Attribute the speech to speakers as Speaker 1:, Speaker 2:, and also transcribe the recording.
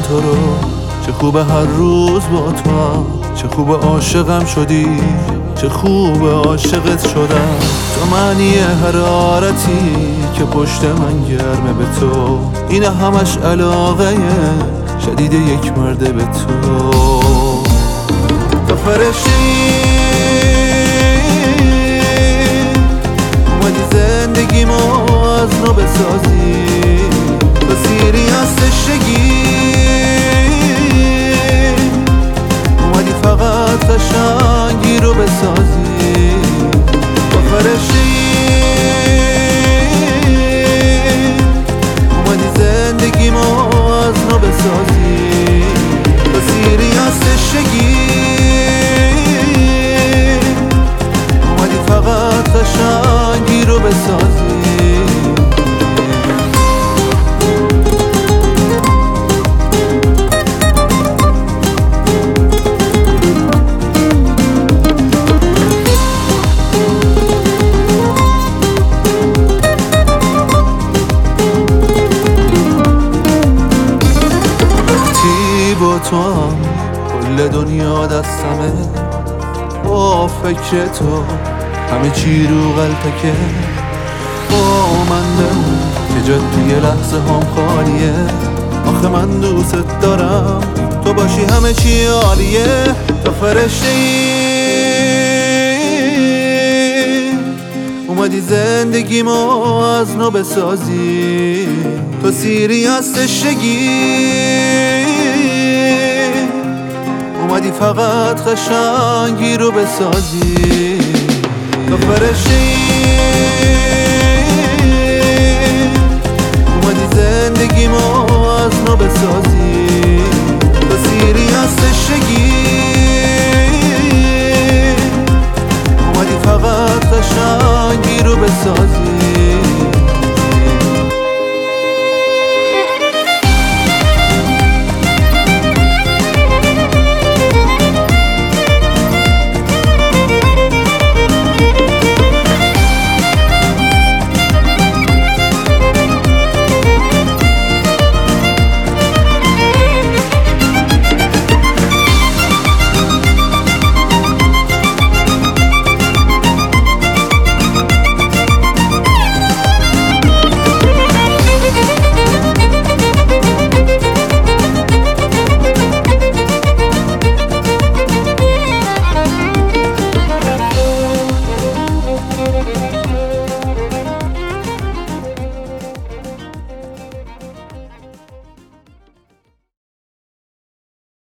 Speaker 1: تو رو، چه خوبه هر روز با تو هم، چه خوبه عاشقم شدی، چه خوبه عاشقت شدم. تو معنی حرارتی که پشت من گرمه به تو، این همش علاقه شدید یک مرده به تو. تو فرشتی اومدی زندگیمو از نو بسازی، تو سیری از تشنگی اومدی فقط قشنگی رو بسازی. تو فرشتی اومدی زندگیمو از نو بسازی، تو سیری از تشنگی اومدی فقط قشنگی رو بسازی. با تو هم کل دنیا دستمه، با فکر تو همه چی رو غلطکه. با من بمون که جد توی لحظه هم خالیه، آخه من دوست دارم تو باشی همه چی عالیه. تو فرشته اومدی زندگیمو از نو بسازی، تو سیری از تشنگی اومدی فقط قشنگی رو بسازی. تو فرشتی اومدی زندگیمو از نو بسازی، تو سیری از تشنگی